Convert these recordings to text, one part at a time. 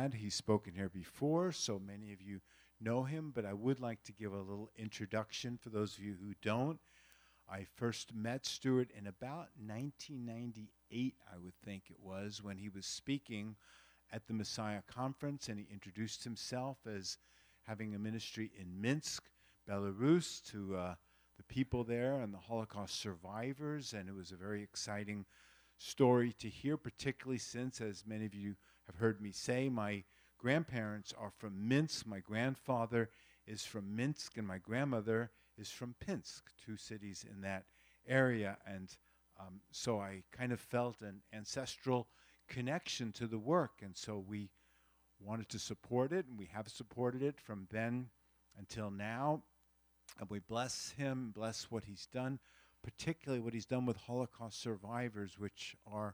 dad. He's spoken here before, so many of you know him, but I would like to give a little introduction for those of you who don't. I first met Stuart in about 1998, I would think it was, when he was speaking at the Messiah Conference, and he introduced himself as having a ministry in Minsk, Belarus, to the people there and the Holocaust survivors, and it was a very exciting story to hear, particularly since, as many of you have heard me say, my grandparents are from Minsk. My grandfather is from Minsk, and my grandmother is from Pinsk, two cities in that area. And so I kind of felt an ancestral connection to the work, and so we wanted to support it, and we have supported it from then until now. And we bless him, bless what he's done, particularly what he's done with Holocaust survivors, which are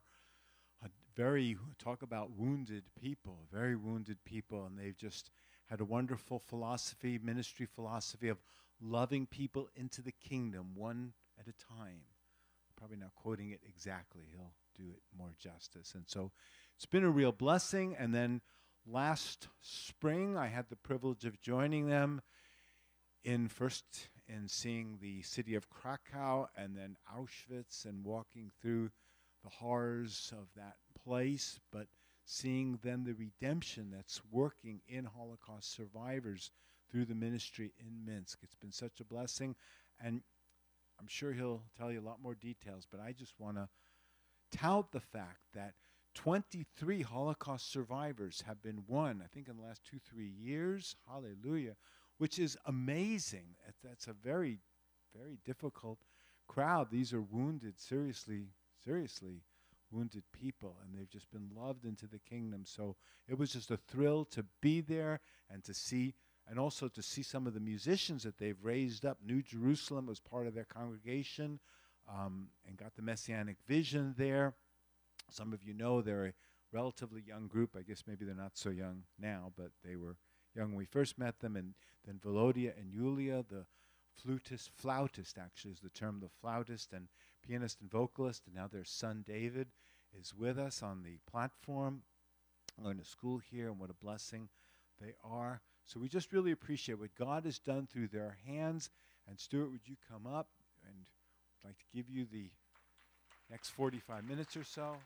talk about wounded people, very wounded people, and they've just had a wonderful philosophy, ministry philosophy of loving people into the kingdom one at a time. Probably not quoting it exactly. He'll do it more justice. And so it's been a real blessing. And then last spring, I had the privilege of joining them in seeing the city of Krakow and then Auschwitz and walking through the horrors of that place, but seeing then the redemption that's working in Holocaust survivors through the ministry in Minsk. It's been such a blessing, and I'm sure he'll tell you a lot more details, but I just want to tout the fact that 23 Holocaust survivors have been won, I think in the last 2-3 years, hallelujah, which is amazing. That's a very, very difficult crowd. These are wounded, seriously wounded people, and they've just been loved into the kingdom. So it was just a thrill to be there and to see, and also to see some of the musicians that they've raised up. New Jerusalem was part of their congregation and got the Messianic Vision there. Some of you know they're a relatively young group. I guess maybe they're not so young now, but they were young when we first met them. And then Volodya and Yulia, the flautist actually is the term, the flautist and pianist and vocalist, and now their son David is with us on the platform, going to school here, and what a blessing they are. So we just really appreciate what God has done through their hands. And Stuart, would you come up? And I'd like to give you the next 45 minutes or so.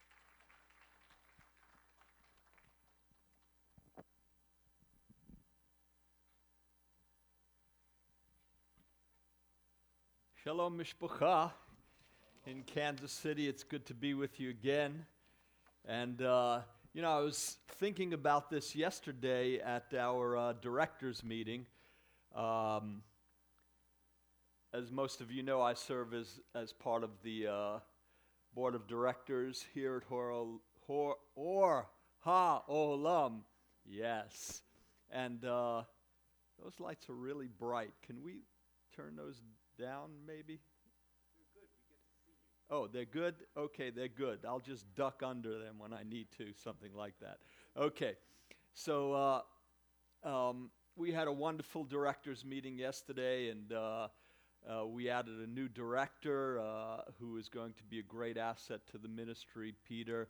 Shalom Mishpacha in Kansas City. It's good to be with you again. And, I was thinking about this yesterday at our directors meeting. As most of you know, I serve as part of the board of directors here at Or HaOlam. Yes. And those lights are really bright. Can we turn those down, maybe? They're good. We get to see you. Oh, they're good? Okay, they're good. I'll just duck under them when I need to, something like that. Okay. So we had a wonderful directors meeting yesterday, and we added a new director who is going to be a great asset to the ministry, Peter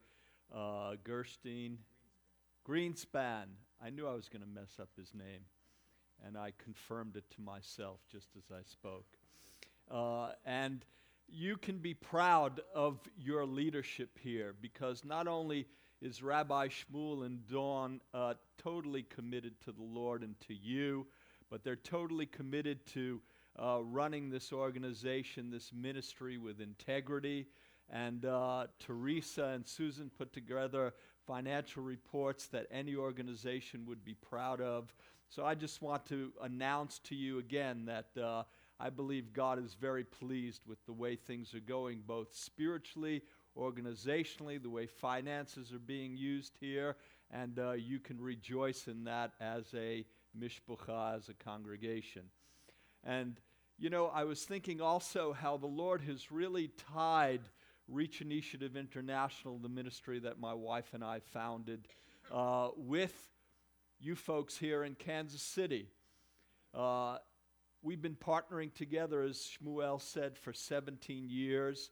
Greenspan. I knew I was going to mess up his name, and I confirmed it to myself just as I spoke. And you can be proud of your leadership here, because not only is Rabbi Shmuel and Dawn totally committed to the Lord and to you, but they're totally committed to running this organization, this ministry with integrity. And Teresa and Susan put together financial reports that any organization would be proud of. So I just want to announce to you again that I believe God is very pleased with the way things are going, both spiritually, organizationally, the way finances are being used here, and you can rejoice in that as a mishpacha, as a congregation. And, I was thinking also how the Lord has really tied Reach Initiative International, the ministry that my wife and I founded, with you folks here in Kansas City. We've been partnering together, as Shmuel said, for 17 years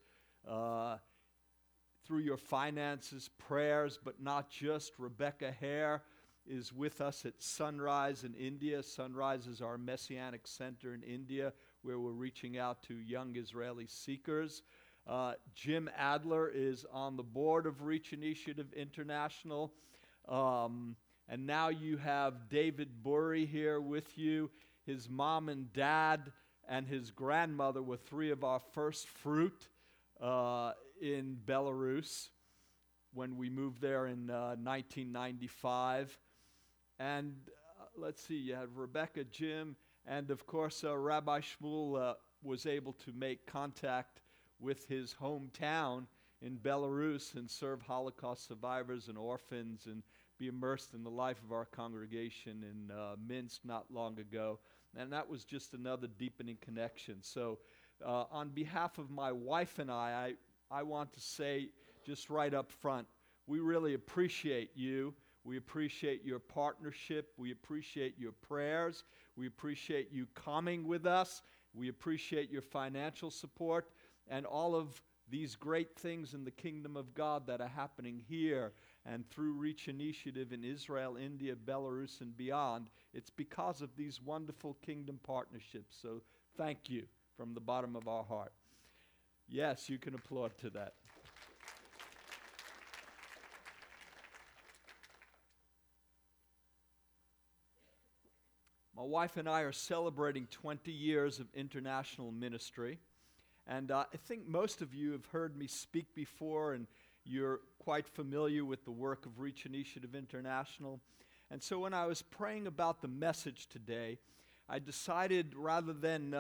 through your finances, prayers, but not just. Rebecca Hare is with us at Sunrise in India. Sunrise is our Messianic center in India where we're reaching out to young Israeli seekers. Jim Adler is on the board of Reach Initiative International. And now you have David Burry here with you. His mom and dad and his grandmother were three of our first fruit in Belarus when we moved there in 1995. And let's see, you have Rebecca, Jim, and of course Rabbi Shmuel was able to make contact with his hometown in Belarus and serve Holocaust survivors and orphans and be immersed in the life of our congregation in Minsk not long ago. And that was just another deepening connection. So on behalf of my wife and I want to say just right up front, we really appreciate you. We appreciate your partnership. We appreciate your prayers. We appreciate you coming with us. We appreciate your financial support and all of these great things in the kingdom of God that are happening here and through Reach Initiative in Israel, India, Belarus, and beyond. It's because of these wonderful kingdom partnerships. So thank you from the bottom of our heart. Yes, you can applaud to that. My wife and I are celebrating 20 years of international ministry. And I think most of you have heard me speak before, and you're quite familiar with the work of Reach Initiative International. And so when I was praying about the message today, I decided rather than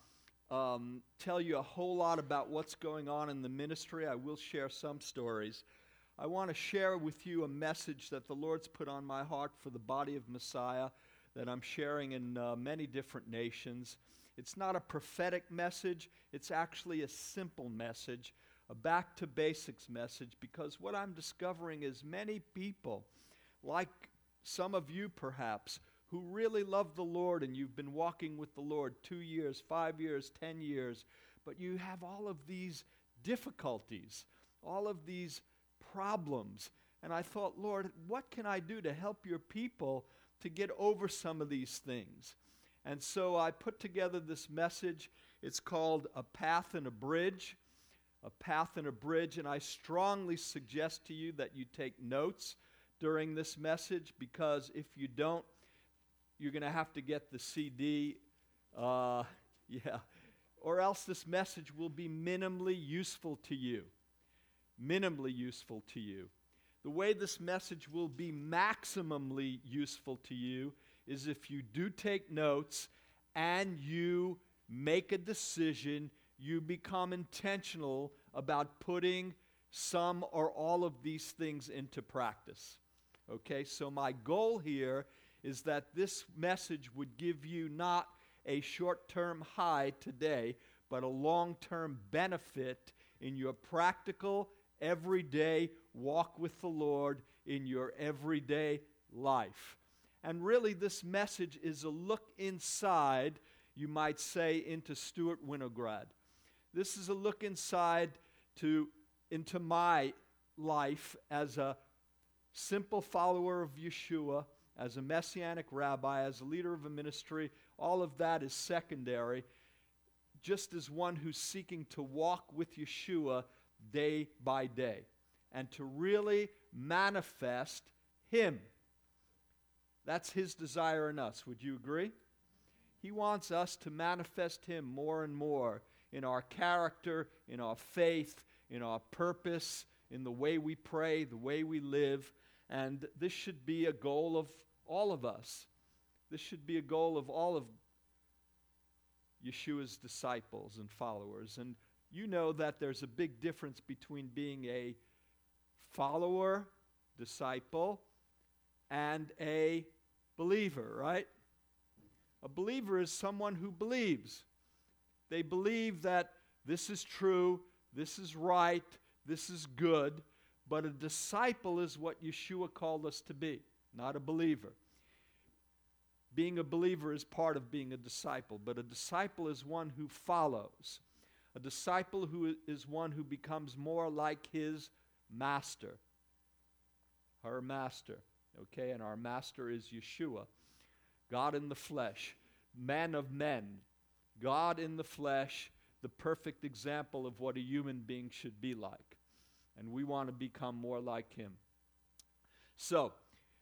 tell you a whole lot about what's going on in the ministry, I will share some stories. I want to share with you a message that the Lord's put on my heart for the body of Messiah that I'm sharing in many different nations. It's not a prophetic message. It's actually a simple message, a back to basics message, because what I'm discovering is many people, like some of you perhaps, who really love the Lord and you've been walking with the Lord 2 years, 5 years, 10 years, but you have all of these difficulties, all of these problems. And I thought, Lord, what can I do to help your people to get over some of these things? And so I put together this message. It's called A Path and a Bridge. A Path and a Bridge. And I strongly suggest to you that you take notes during this message, because if you don't, you're going to have to get the CD. Or else this message will be minimally useful to you. Minimally useful to you. The way this message will be maximally useful to you is if you do take notes and you make a decision, you become intentional about putting some or all of these things into practice. Okay, so my goal here is that this message would give you not a short-term high today, but a long-term benefit in your practical, everyday walk with the Lord in your everyday life. And really, this message is a look inside, you might say, into Stuart Winograd. This is a look inside into my life as a simple follower of Yeshua, as a Messianic rabbi, as a leader of a ministry. All of that is secondary, just as one who's seeking to walk with Yeshua day by day and to really manifest Him. That's His desire in us. Would you agree? He wants us to manifest Him more and more in our character, in our faith, in our purpose, in the way we pray, the way we live. And this should be a goal of all of us. This should be a goal of all of Yeshua's disciples and followers. And you know that there's a big difference between being a follower, disciple, and a believer, right? A believer is someone who believes. They believe that this is true, this is right, this is good, but a disciple is what Yeshua called us to be, not a believer. Being a believer is part of being a disciple, but a disciple is one who follows. A disciple who is one who becomes more like his master, her master. Okay, and our master is Yeshua, God in the flesh, man of men, God in the flesh, the perfect example of what a human being should be like. And we want to become more like him. So,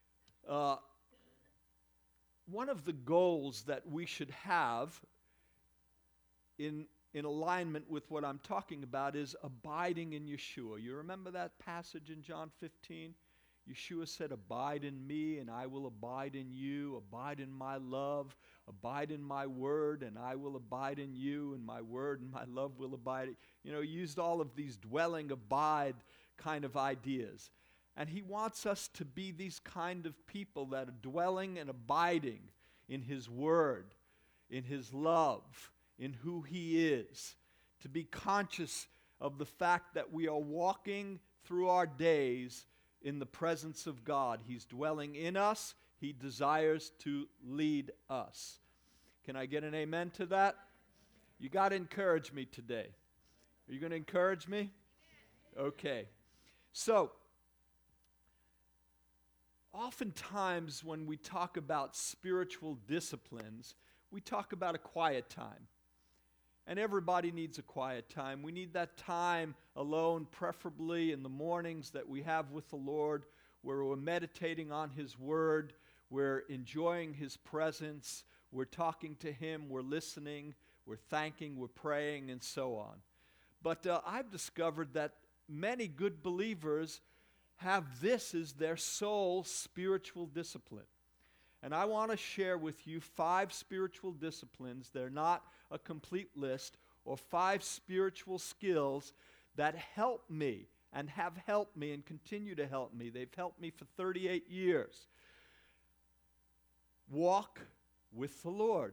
one of the goals that we should have in alignment with what I'm talking about is abiding in Yeshua. You remember that passage in John 15? Yeshua said, "Abide in me, and I will abide in you. Abide in my love. Abide in my word, and I will abide in you, and my word and my love will abide." You know, he used all of these dwelling, abide kind of ideas. And he wants us to be these kind of people that are dwelling and abiding in his word, in his love, in who he is, to be conscious of the fact that we are walking through our days in the presence of God. He's dwelling in us. He desires to lead us. Can I get an amen to that? You got to encourage me today. Are you going to encourage me? Okay. So, oftentimes when we talk about spiritual disciplines, we talk about a quiet time. And everybody needs a quiet time. We need that time alone, preferably in the mornings that we have with the Lord, where we're meditating on his word, we're enjoying his presence, we're talking to him, we're listening, we're thanking, we're praying, and so on. But I've discovered that many good believers have this as their sole spiritual discipline. And I want to share with you 5 spiritual disciplines. They're not a complete list, or 5 spiritual skills that help me and have helped me and continue to help me. They've helped me for 38 years. Walk with the Lord.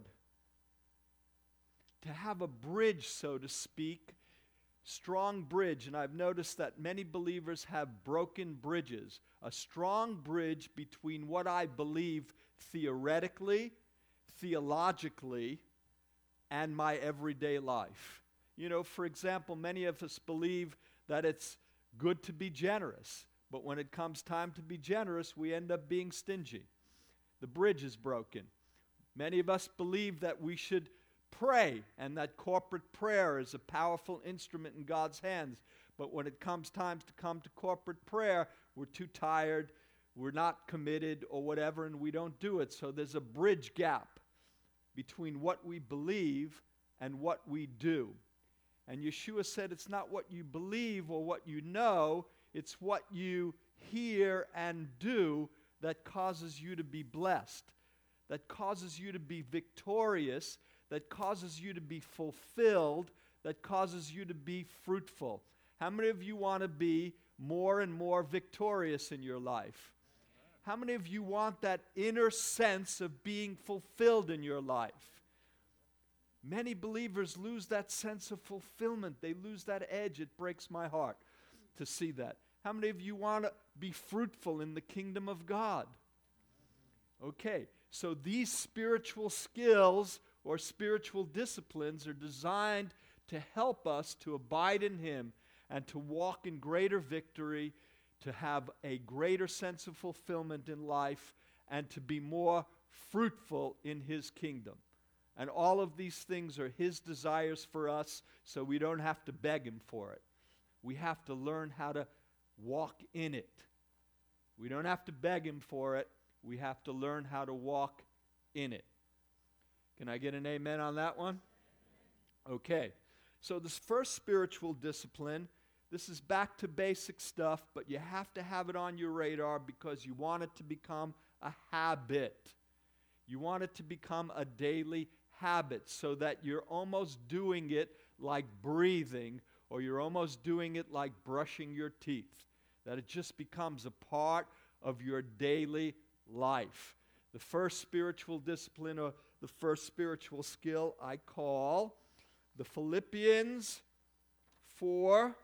To have a bridge, so to speak, strong bridge, and I've noticed that many believers have broken bridges. A strong bridge between what I believe theoretically, theologically, and my everyday life. You know, for example, many of us believe that it's good to be generous, but when it comes time to be generous, we end up being stingy. The bridge is broken. Many of us believe that we should pray, and that corporate prayer is a powerful instrument in God's hands. But when it comes time to come to corporate prayer, we're too tired, we're not committed, or whatever, and we don't do it. So there's a bridge gap between what we believe and what we do. And Yeshua said it's not what you believe or what you know, it's what you hear and do that causes you to be blessed, that causes you to be victorious, that causes you to be fulfilled, that causes you to be fruitful. How many of you want to be more and more victorious in your life? How many of you want that inner sense of being fulfilled in your life? Many believers lose that sense of fulfillment. They lose that edge. It breaks my heart to see that. How many of you want to be fruitful in the kingdom of God? Okay, so these spiritual skills or spiritual disciplines are designed to help us to abide in him and to walk in greater victory, to have a greater sense of fulfillment in life, and to be more fruitful in his kingdom. And all of these things are his desires for us, so we don't have to beg him for it. We have to learn how to walk in it. We don't have to beg him for it. We have to learn how to walk in it. Can I get an amen on that one? Okay. So this first spiritual discipline, this is back to basic stuff, but you have to have it on your radar because you want it to become a habit. You want it to become a daily habit so that you're almost doing it like breathing, or you're almost doing it like brushing your teeth, that it just becomes a part of your daily life. The first spiritual discipline, or the first spiritual skill, I call the Philippians 4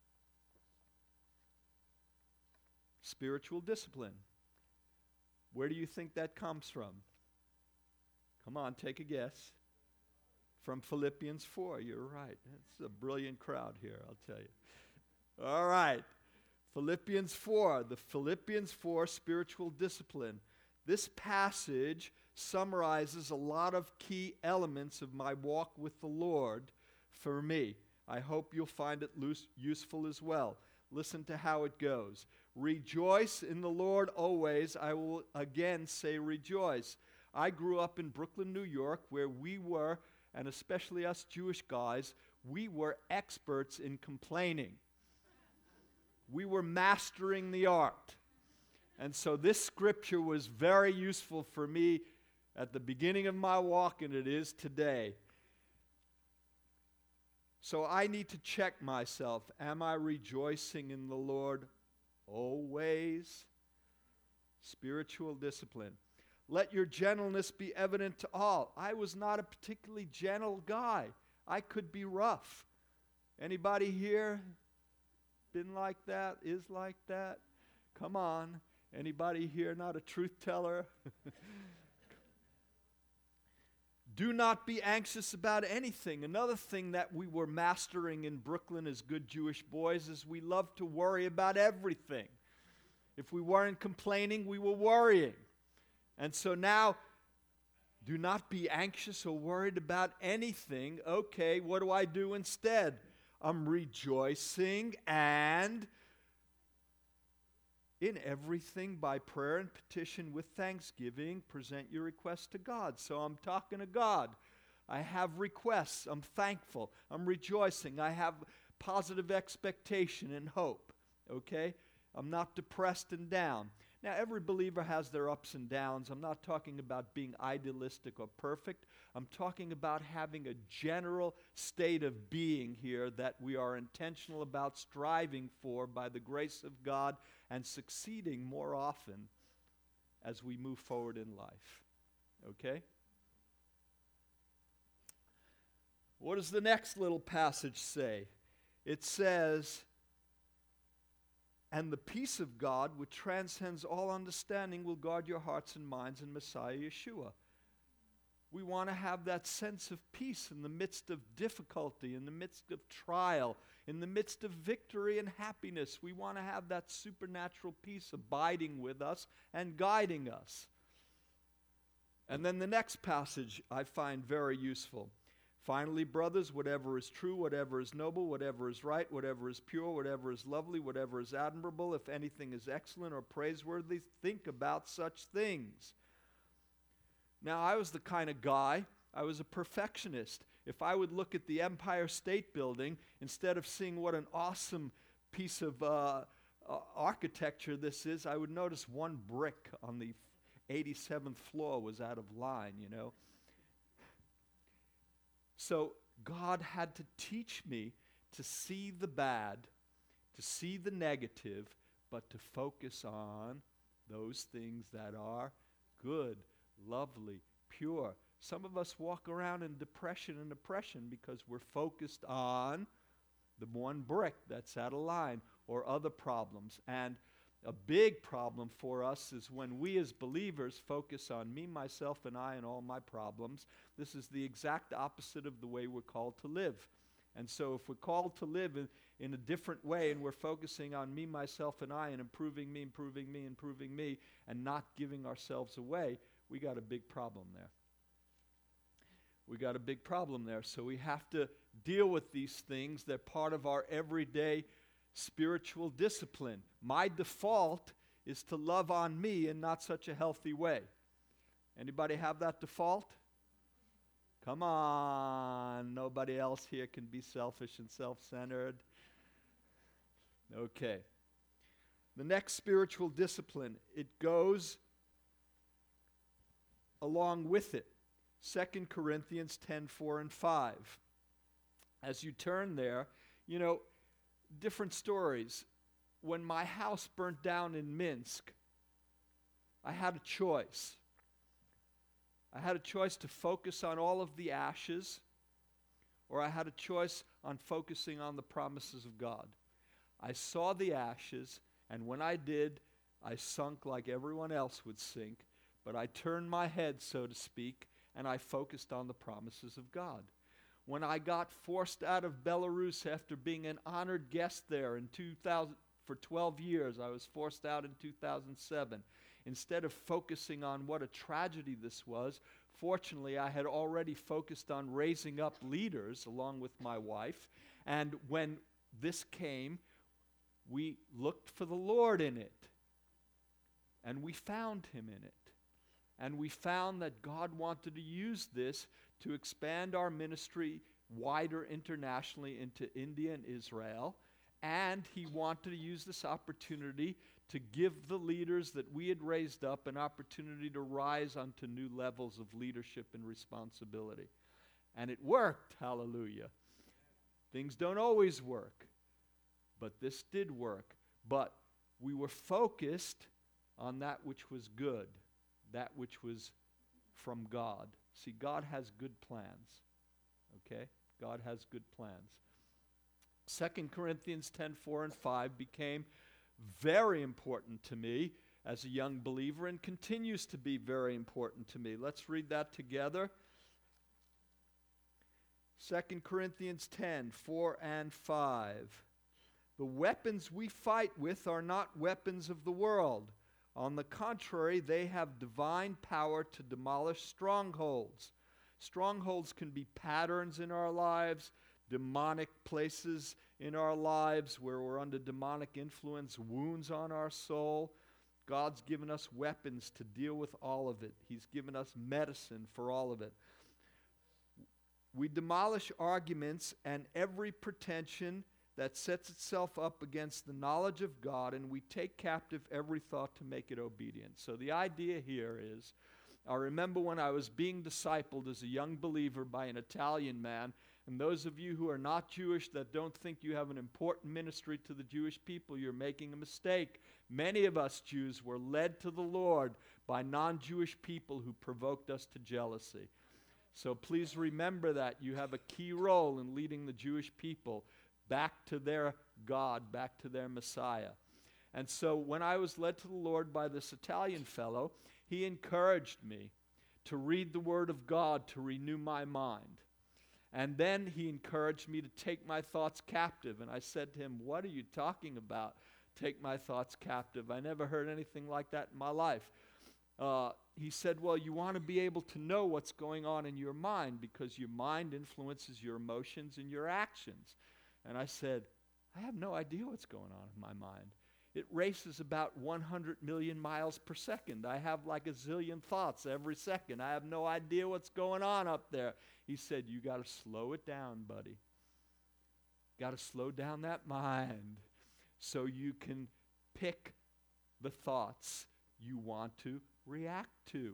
spiritual discipline. Where do you think that comes from? Come on, take a guess. From Philippians 4, you're right. It's a brilliant crowd here, I'll tell you. All right. Philippians 4, the Philippians 4 spiritual discipline. This passage summarizes a lot of key elements of my walk with the Lord for me. I hope you'll find it useful as well. Listen to how it goes. Rejoice in the Lord always. I will again say rejoice. I grew up in Brooklyn, New York, where we were, and especially us Jewish guys, we were experts in complaining. We were mastering the art. And so this scripture was very useful for me at the beginning of my walk, and it is today. So I need to check myself. Am I rejoicing in the Lord always? Spiritual discipline. Let your gentleness be evident to all. I was not a particularly gentle guy. I could be rough. Anybody here been like that, is like that? Come on. Anybody here not a truth teller? Do not be anxious about anything. Another thing that we were mastering in Brooklyn as good Jewish boys is we loved to worry about everything. If we weren't complaining, we were worrying. And so now, do not be anxious or worried about anything. Okay, what do I do instead? I'm rejoicing and in everything by prayer and petition with thanksgiving, present your requests to God. So I'm talking to God. I have requests. I'm thankful. I'm rejoicing. I have positive expectation and hope. Okay? I'm not depressed and down. Now, every believer has their ups and downs. I'm not talking about being idealistic or perfect. I'm talking about having a general state of being here that we are intentional about striving for by the grace of God and succeeding more often as we move forward in life. Okay? What does the next little passage say? It says, and the peace of God, which transcends all understanding, will guard your hearts and minds in Messiah Yeshua. We want to have that sense of peace in the midst of difficulty, in the midst of trial, in the midst of victory and happiness. We want to have that supernatural peace abiding with us and guiding us. And then the next passage I find very useful. Finally, brothers, whatever is true, whatever is noble, whatever is right, whatever is pure, whatever is lovely, whatever is admirable, if anything is excellent or praiseworthy, think about such things. Now, I was the kind of guy, I was a perfectionist. If I would look at the Empire State Building, instead of seeing what an awesome piece of architecture this is, I would notice one brick on the 87th floor was out of line, you know. So God had to teach me to see the bad, to see the negative, but to focus on those things that are good, lovely, pure. Some of us walk around in depression and oppression because we're focused on the one brick that's out of line or other problems. And a big problem for us is when we as believers focus on me, myself, and I and all my problems. This is the exact opposite of the way we're called to live. And so if we're called to live in a different way and we're focusing on me, myself, and I and improving me, and not giving ourselves away, we got a big problem there. We got a big problem there. So we have to deal with these things. They're part of our everyday spiritual discipline. My default is to love on me in not such a healthy way. Anybody have that default? Come on. Nobody else here can be selfish and self-centered. Okay. The next spiritual discipline, it goes along with it. 2 Corinthians 10:4 and 5. As you turn there, you know, different stories. When my house burnt down in Minsk, I had a choice. I had a choice to focus on all of the ashes, or I had a choice on focusing on the promises of God. I saw the ashes, and when I did, I sunk like everyone else would sink, but I turned my head, so to speak, and I focused on the promises of God. When I got forced out of Belarus after being an honored guest there in for 12 years. I was forced out in 2007. Instead of focusing on what a tragedy this was, fortunately, I had already focused on raising up leaders along with my wife. And when this came, we looked for the Lord in it. And we found him in it. And we found that God wanted to use this to expand our ministry wider internationally into India and Israel. And he wanted to use this opportunity to give the leaders that we had raised up an opportunity to rise onto new levels of leadership and responsibility. And it worked, hallelujah. Things don't always work, but this did work. But we were focused on that which was good, that which was from God. See, God has good plans, okay? God has good plans. 2 Corinthians 10:4 and 5 became very important to me as a young believer and continues to be very important to me. Let's read that together. 2 Corinthians 10:4 and 5. The weapons we fight with are not weapons of the world. On the contrary, they have divine power to demolish strongholds. Strongholds can be patterns in our lives, demonic places in our lives where we're under demonic influence, wounds on our soul. God's given us weapons to deal with all of it. He's given us medicine for all of it. We demolish arguments and every pretension that sets itself up against the knowledge of God, and we take captive every thought to make it obedient. So the idea here is, I remember when I was being discipled as a young believer by an Italian man, and those of you who are not Jewish that don't think you have an important ministry to the Jewish people, you're making a mistake. Many of us Jews were led to the Lord by non-Jewish people who provoked us to jealousy. So please remember that you have a key role in leading the Jewish people back to their God, back to their Messiah. And so when I was led to the Lord by this Italian fellow, he encouraged me to read the Word of God to renew my mind. And then he encouraged me to take my thoughts captive. And I said to him, "What are you talking about, take my thoughts captive? I never heard anything like that in my life." He said, "Well, you want to be able to know what's going on in your mind because your mind influences your emotions and your actions." And I said, "I have no idea what's going on in my mind. It races about 100 million miles per second. I have like a zillion thoughts every second. I have no idea what's going on up there." He said, "You got to slow it down, buddy. Got to slow down that mind so you can pick the thoughts you want to react to."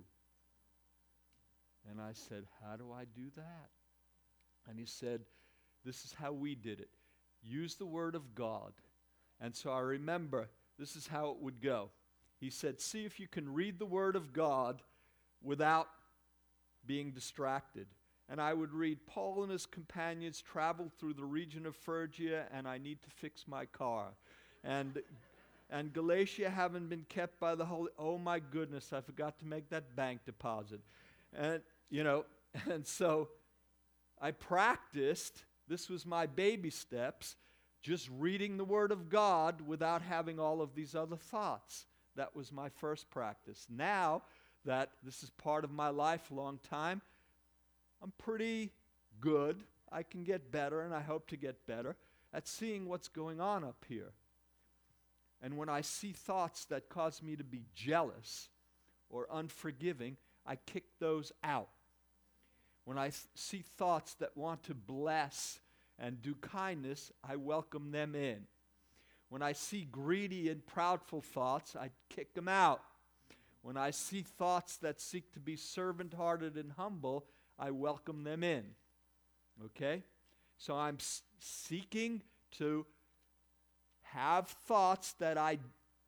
And I said, "How do I do that?" And he said, "This is how we did it. Use the Word of God." And so I remember this is how it would go. He said, "See if you can read the Word of God without being distracted." And I would read, "Paul and his companions traveled through the region of Phrygia, and I need to fix my car. And Galatia haven't been kept by the Holy..." Oh my goodness, I forgot to make that bank deposit. And, and so I practiced. This was my baby steps, just reading the Word of God without having all of these other thoughts. That was my first practice. Now that this is part of my life a long time, I'm pretty good. I can get better, and I hope to get better at seeing what's going on up here. And when I see thoughts that cause me to be jealous or unforgiving, I kick those out. When I see thoughts that want to bless and do kindness, I welcome them in. When I see greedy and proudful thoughts, I kick them out. When I see thoughts that seek to be servant-hearted and humble, I welcome them in. Okay? So I'm seeking to have thoughts that I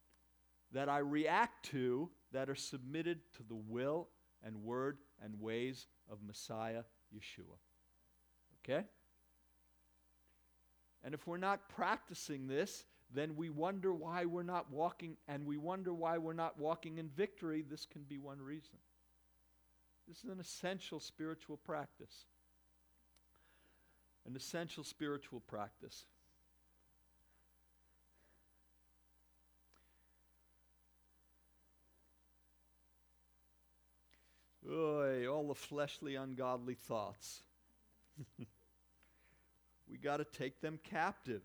react to that are submitted to the will and word and ways of Messiah Yeshua. Okay? And if we're not practicing this, then we wonder why we're not walking, and we wonder why we're not walking in victory. This can be one reason. This is an essential spiritual practice. An essential spiritual practice. all the fleshly, ungodly thoughts. We got to take them captive.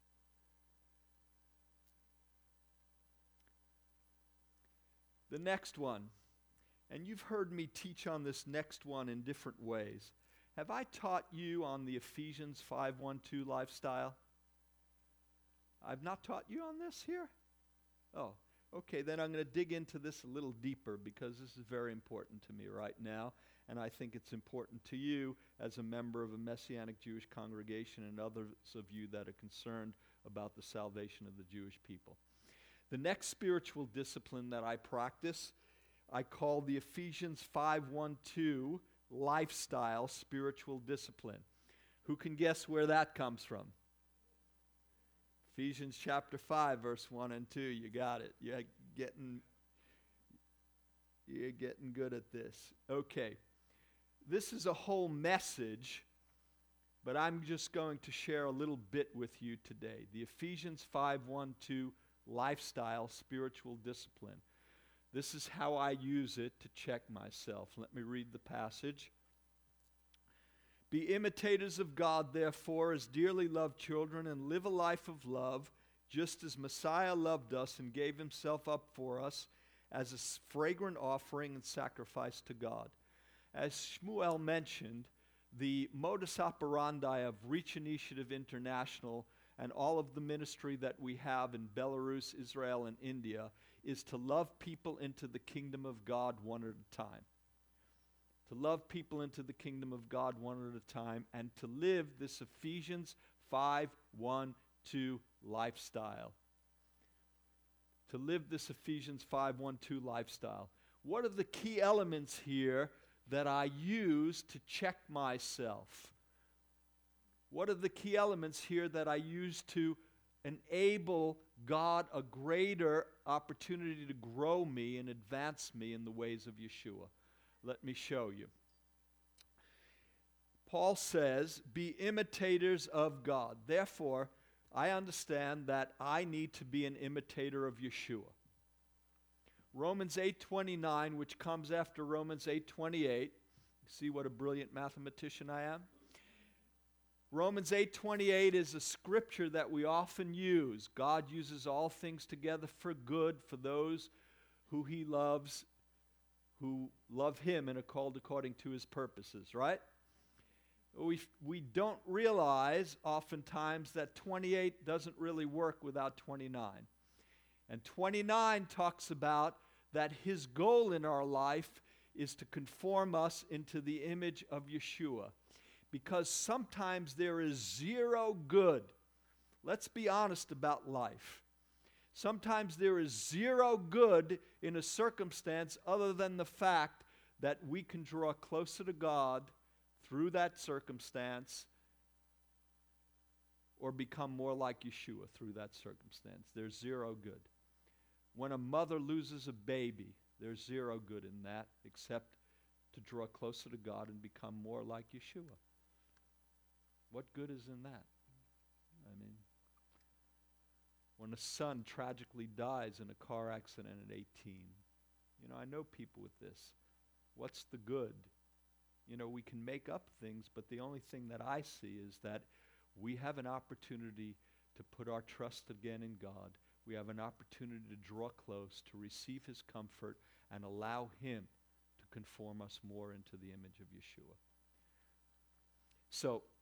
The next one, and you've heard me teach on this next one in different ways. Have I taught you on the Ephesians 5:1-2 lifestyle? I've not taught you on this here? Oh, okay, then I'm going to dig into this a little deeper because this is very important to me right now, and I think it's important to you as a member of a Messianic Jewish congregation and others of you that are concerned about the salvation of the Jewish people. The next spiritual discipline that I practice, I call the Ephesians 5:1-2 lifestyle spiritual discipline. Who can guess where that comes from? Ephesians chapter 5, verse 1 and 2. You got it. You're getting good at this. Okay. This is a whole message, but I'm just going to share a little bit with you today. The Ephesians 5:1-2 lifestyle spiritual discipline. This is how I use it to check myself. Let me read the passage. Be imitators of God, therefore, as dearly loved children, and live a life of love, just as Messiah loved us and gave himself up for us as a fragrant offering and sacrifice to God. As Shmuel mentioned, the modus operandi of Reach Initiative International and all of the ministry that we have in Belarus, Israel, and India is to love people into the kingdom of God one at a time. To love people into the kingdom of God one at a time, and to live this Ephesians 5:1-2 lifestyle. To live this Ephesians 5:1-2 lifestyle. What are the key elements here that I use to check myself? What are the key elements here that I use to enable God a greater opportunity to grow me and advance me in the ways of Yeshua? Let me show you. Paul says, be imitators of God. Therefore, I understand that I need to be an imitator of Yeshua. Romans 8:29, which comes after Romans 8:28. See what a brilliant mathematician I am? Romans 8:28 is a scripture that we often use. God uses all things together for good for those who he loves, who love him and are called according to his purposes, right? We don't realize oftentimes that 28 doesn't really work without 29. And 29 talks about that his goal in our life is to conform us into the image of Yeshua. Because sometimes there is zero good. Let's be honest about life. Sometimes there is zero good in a circumstance other than the fact that we can draw closer to God through that circumstance or become more like Yeshua through that circumstance. There's zero good. When a mother loses a baby, there's zero good in that except to draw closer to God and become more like Yeshua. What good is in that? I mean, when a son tragically dies in a car accident at 18, I know people with this. What's the good? We can make up things, but the only thing that I see is that we have an opportunity to put our trust again in God. We have an opportunity to draw close, to receive his comfort, and allow him to conform us more into the image of Yeshua. So,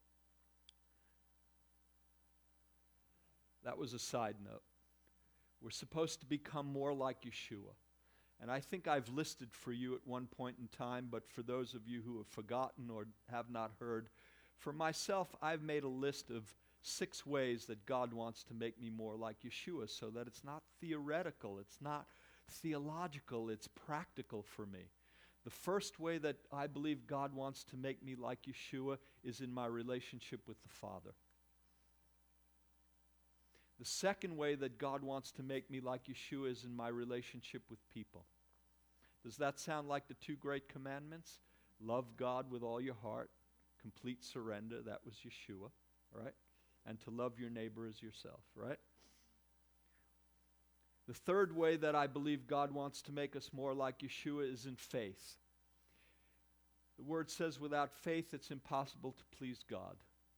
that was a side note. We're supposed to become more like Yeshua. And I think I've listed for you at one point in time, but for those of you who have forgotten or have not heard, for myself, I've made a list of 6 ways that God wants to make me more like Yeshua, so that it's not theoretical, it's not theological, it's practical for me. The first way that I believe God wants to make me like Yeshua is in my relationship with the Father. The second way that God wants to make me like Yeshua is in my relationship with people. Does that sound like the 2 great commandments? Love God with all your heart, complete surrender, that was Yeshua, right? And to love your neighbor as yourself, right? The third way that I believe God wants to make us more like Yeshua is in faith. The word says without faith it's impossible to please God.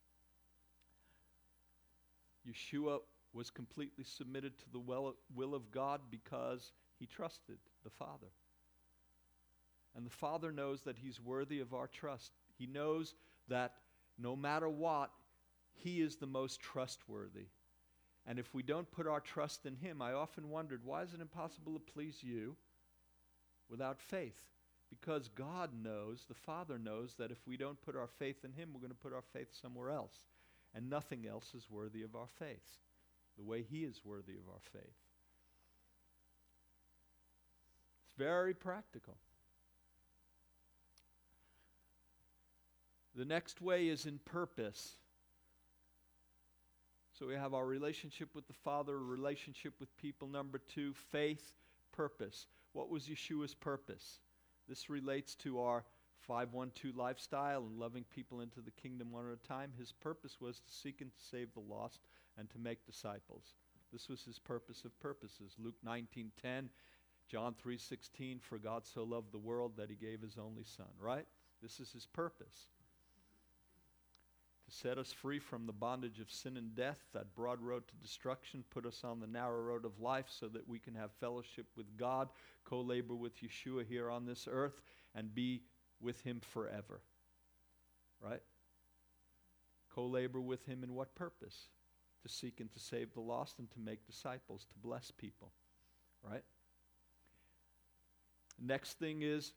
Yeshua was completely submitted to the will of God because he trusted the Father. And the Father knows that he's worthy of our trust. He knows that no matter what, he is the most trustworthy. And if we don't put our trust in him, I often wondered, why is it impossible to please you without faith? Because God knows, the Father knows, that if we don't put our faith in him, we're going to put our faith somewhere else. And nothing else is worthy of our faith, the way he is worthy of our faith. It's very practical. The next way is in purpose. So we have our relationship with the Father, a relationship with people. Number 2, faith, purpose. What was Yeshua's purpose? This relates to our 512 lifestyle and loving people into the kingdom one at a time. His purpose was to seek and to save the lost and to make disciples. This was his purpose of purposes. Luke 19:10, John 3:16, for God so loved the world that he gave his only son, right? This is his purpose. To set us free from the bondage of sin and death, that broad road to destruction, put us on the narrow road of life so that we can have fellowship with God, co-labor with Yeshua here on this earth, and be with him forever. Right? Co-labor with him in what purpose? To seek and to save the lost and to make disciples, to bless people. Right? Next thing is,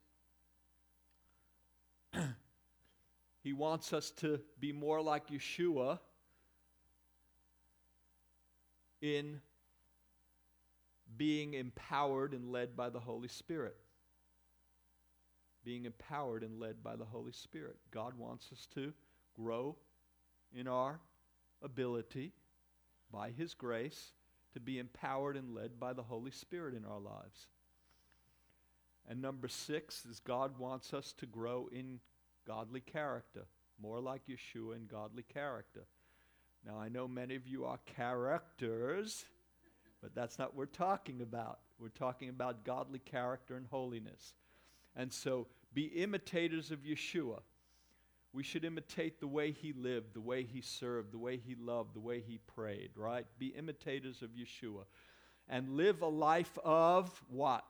he wants us to be more like Yeshua in being empowered and led by the Holy Spirit. Being empowered and led by the Holy Spirit. God wants us to grow in our ability, by his grace, to be empowered and led by the Holy Spirit in our lives. And number 6 is God wants us to grow in godly character, more like Yeshua in godly character. Now, I know many of you are characters, but that's not what we're talking about. We're talking about godly character and holiness. And so, be imitators of Yeshua. We should imitate the way he lived, the way he served, the way he loved, the way he prayed, right? Be imitators of Yeshua. And live a life of what?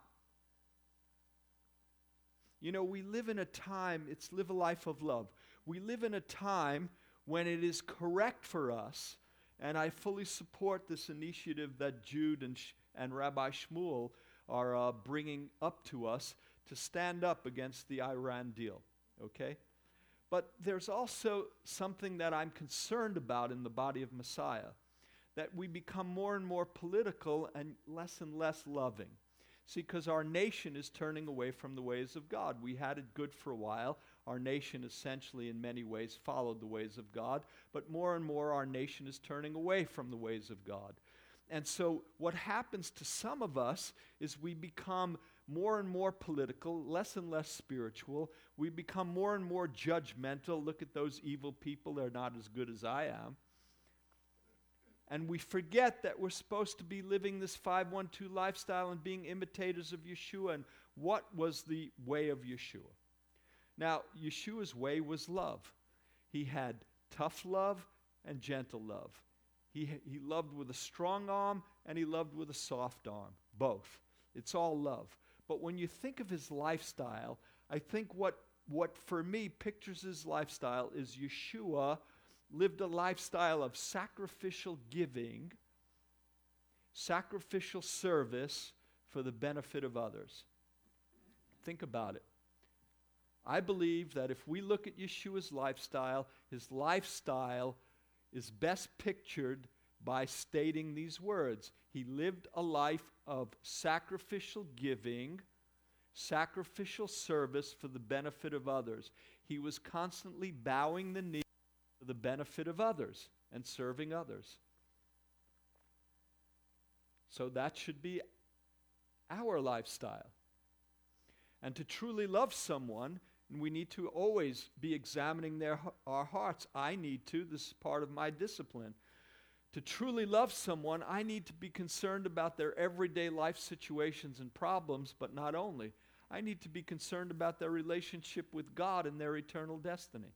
You know, we live in a time, it's live a life of love. We live in a time when it is correct for us, and I fully support this initiative that Jude and Rabbi Shmuel are bringing up to us to stand up against the Iran deal, okay? But there's also something that I'm concerned about in the body of Messiah, that we become more and more political and less loving. See, because our nation is turning away from the ways of God. We had it good for a while. Our nation essentially in many ways followed the ways of God, but more and more our nation is turning away from the ways of God. And so what happens to some of us is we become more and more political, less and less spiritual. We become more and more judgmental. Look at those evil people, they're not as good as I am. And we forget that we're supposed to be living this 512 lifestyle and being imitators of Yeshua. And what was the way of Yeshua? Now, Yeshua's way was love. He had tough love and gentle love. He loved with a strong arm and he loved with a soft arm, both. It's all love. But when you think of his lifestyle, I think what for me pictures his lifestyle is Yeshua lived a lifestyle of sacrificial giving, sacrificial service for the benefit of others. Think about it. I believe that if we look at Yeshua's lifestyle, his lifestyle is best pictured by stating these words. He lived a life of sacrificial giving, sacrificial service for the benefit of others. He was constantly bowing the knee for the benefit of others and serving others. So that should be our lifestyle. And to truly love someone, and we need to always be examining our hearts. I need to. This is part of my discipline. To truly love someone, I need to be concerned about their everyday life situations and problems, but not only. I need to be concerned about their relationship with God and their eternal destiny.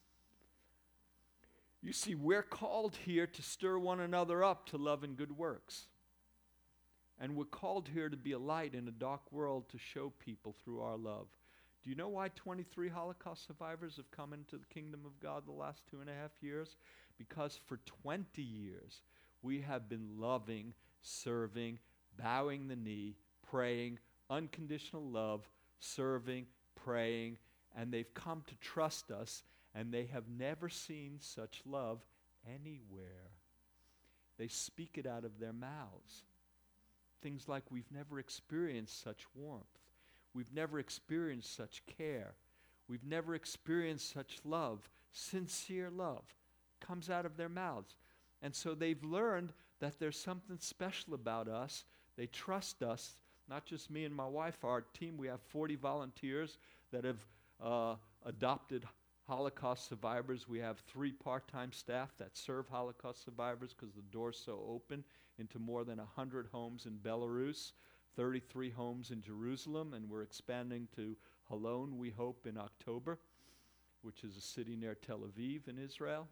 You see, we're called here to stir one another up to love and good works. And we're called here to be a light in a dark world, to show people through our love. Do you know why 23 Holocaust survivors have come into the kingdom of God the last 2.5 years? Because for 20 years, we have been loving, serving, bowing the knee, praying, unconditional love, serving, praying, and they've come to trust us, and they have never seen such love anywhere. They speak it out of their mouths. Things like, we've never experienced such warmth. We've never experienced such care. We've never experienced such love. Sincere love comes out of their mouths. And so they've learned that there's something special about us. They trust us, not just me and my wife. Our team, we have 40 volunteers that have adopted Holocaust survivors. We have 3 part-time staff that serve Holocaust survivors because the door's so open, into more than 100 homes in Belarus, 33 homes in Jerusalem, and we're expanding to Holon, we hope, in October, which is a city near Tel Aviv in Israel.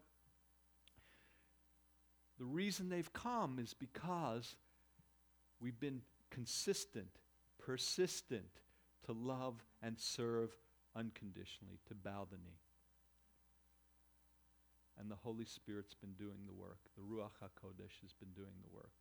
The reason they've come is because we've been consistent, persistent to love and serve unconditionally, to bow the knee. And the Holy Spirit's been doing the work. The Ruach HaKodesh has been doing the work.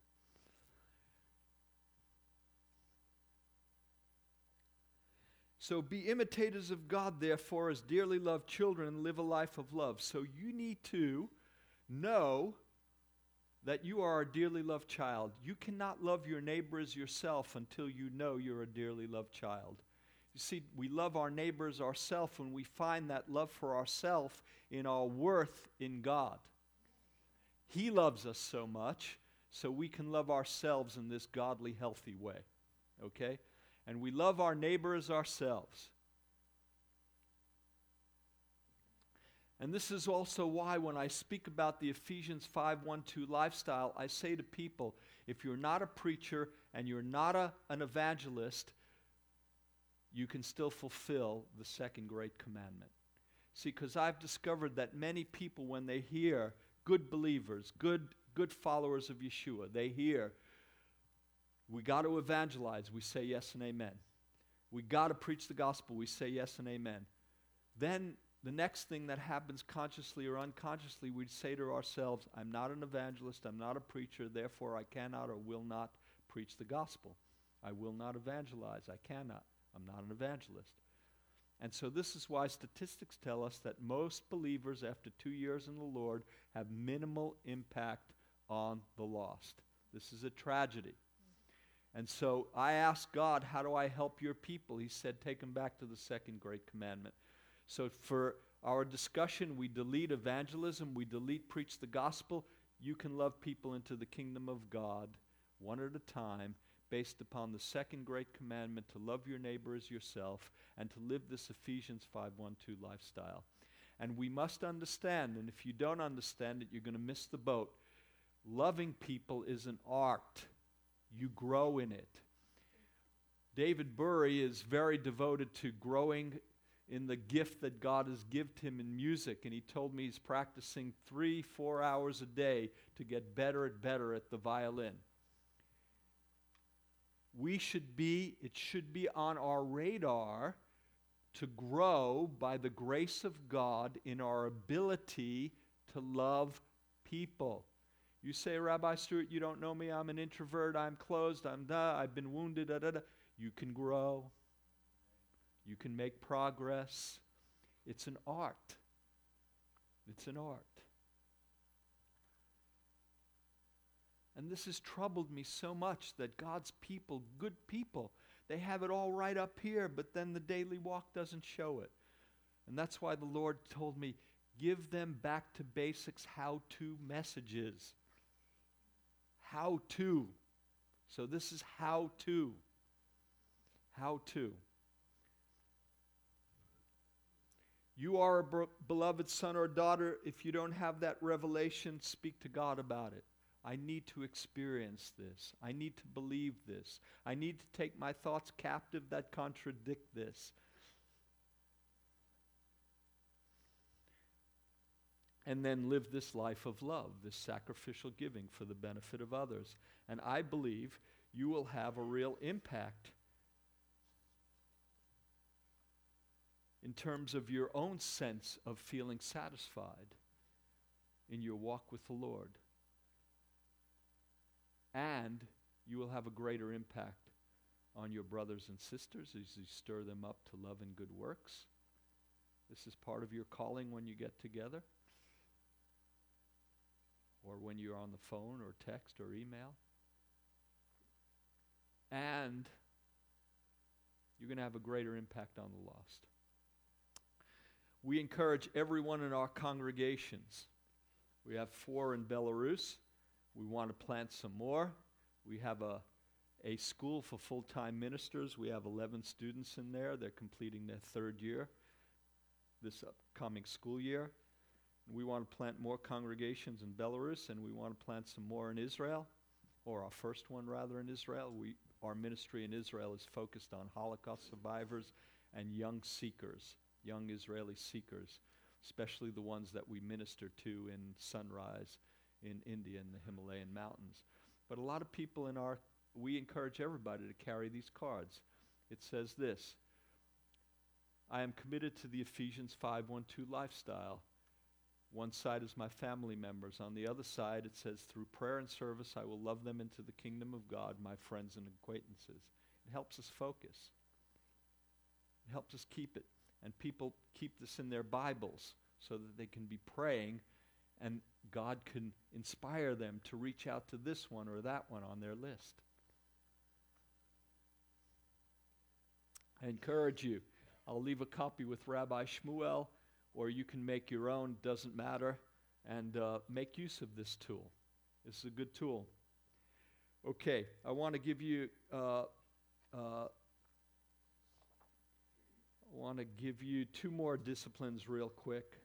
So be imitators of God, therefore, as dearly loved children, and live a life of love. So you need to know that you are a dearly loved child. You cannot love your neighbor as yourself until you know you're a dearly loved child. You see, we love our neighbors ourselves when we find that love for ourselves in our worth in God. He loves us so much, so we can love ourselves in this godly, healthy way. Okay? And we love our neighbor as ourselves. And this is also why when I speak about the Ephesians 5:1-2 lifestyle, I say to people, if you're not a preacher and you're not an evangelist, you can still fulfill the second great commandment. See, because I've discovered that many people, when they hear good believers, good followers of Yeshua, they hear, we got to evangelize, we say yes and amen. We got to preach the gospel, we say yes and amen. Then the next thing that happens consciously or unconsciously, we say to ourselves, I'm not an evangelist, I'm not a preacher, therefore I cannot or will not preach the gospel. I will not evangelize, I cannot. I'm not an evangelist. And so this is why statistics tell us that most believers after 2 years in the Lord have minimal impact on the lost. This is a tragedy. And so I asked God, how do I help your people? He said, take them back to the second great commandment. So for our discussion, we delete evangelism, we delete preach the gospel. You can love people into the kingdom of God one at a time, based upon the second great commandment to love your neighbor as yourself and to live this Ephesians 5:1-2 lifestyle. And we must understand, and if you don't understand it, you're going to miss the boat. Loving people is an art. You grow in it. David Burry is very devoted to growing in the gift that God has given him in music, and he told me he's practicing 3-4 hours a day to get better and better at the violin. It should be on our radar to grow by the grace of God in our ability to love people. You say, Rabbi Stewart, you don't know me, I'm an introvert, I'm closed, I've been wounded, You can grow. You can make progress. It's an art. It's an art. And this has troubled me so much that God's people, good people, they have it all right up here, but then the daily walk doesn't show it. And that's why the Lord told me, give them back to basics, how-to messages. How to. So this is how to. How to. You are a beloved son or daughter. If you don't have that revelation, speak to God about it. I need to experience this. I need to believe this. I need to take my thoughts captive that contradict this. And then live this life of love, this sacrificial giving for the benefit of others. And I believe you will have a real impact in terms of your own sense of feeling satisfied in your walk with the Lord. And you will have a greater impact on your brothers and sisters as you stir them up to love and good works. This is part of your calling when you get together, or when you're on the phone or text or email. And you're going to have a greater impact on the lost. We encourage everyone in our congregations. We have 4 in Belarus. We want to plant some more. We have a school for full-time ministers. We have 11 students in there. They're completing their 3rd year this upcoming school year. We want to plant more congregations in Belarus, and we want to plant some more in Israel, or our first one rather in Israel. Our ministry in Israel is focused on Holocaust survivors and young seekers, young Israeli seekers, especially the ones that we minister to in Sunrise in India in the Himalayan mountains. But a lot of people we encourage everybody to carry these cards. It says this: I am committed to the Ephesians 5:1-2 lifestyle. One side is my family members. On the other side, it says, through prayer and service, I will love them into the kingdom of God, my friends and acquaintances. It helps us focus. It helps us keep it. And people keep this in their Bibles so that they can be praying, and God can inspire them to reach out to this one or that one on their list. I encourage you. I'll leave a copy with Rabbi Shmuel, or you can make your own, doesn't matter, and make use of this tool. This is a good tool. Okay, I want to give you 2 more disciplines real quick.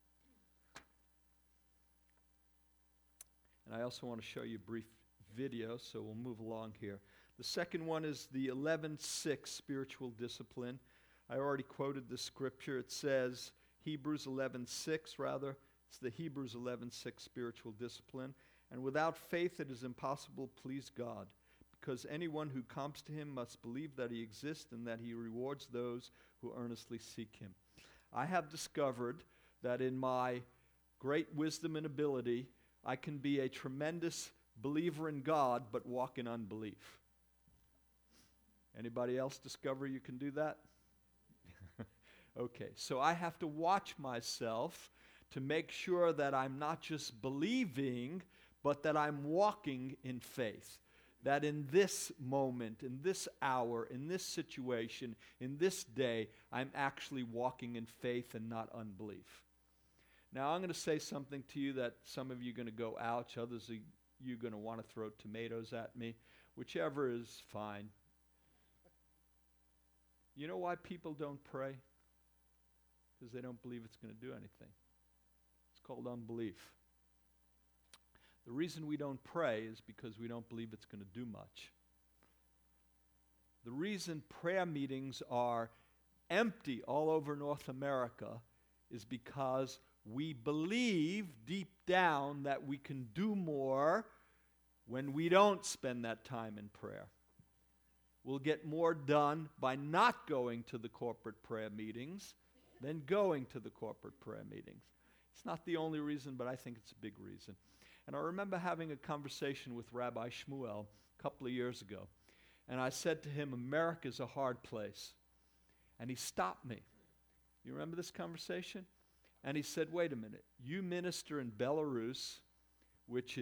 And I also want to show you a brief video, so we'll move along here. The second one is the 11:6 spiritual discipline. I already quoted the scripture. It says, Hebrews 11:6 rather. It's the Hebrews 11:6 spiritual discipline. And without faith it is impossible to please God, because anyone who comes to him must believe that he exists and that he rewards those who earnestly seek him. I have discovered that in my great wisdom and ability, I can be a tremendous believer in God but walk in unbelief. Anybody else discover you can do that? Okay, so I have to watch myself to make sure that I'm not just believing, but that I'm walking in faith. That in this moment, in this hour, in this situation, in this day, I'm actually walking in faith and not unbelief. Now, I'm going to say something to you that some of you are going to go, ouch, others of you are going to want to throw tomatoes at me. Whichever is fine. You know why people don't pray? Because they don't believe it's going to do anything. It's called unbelief. The reason we don't pray is because we don't believe it's going to do much. The reason prayer meetings are empty all over North America is because we believe deep down that we can do more when we don't spend that time in prayer. We'll get more done by not going to the corporate prayer meetings than going to the corporate prayer meetings. It's not the only reason, but I think it's a big reason. And I remember having a conversation with Rabbi Shmuel a couple of years ago. And I said to him, America's a hard place. And he stopped me. You remember this conversation? And he said, wait a minute. You minister in Belarus, which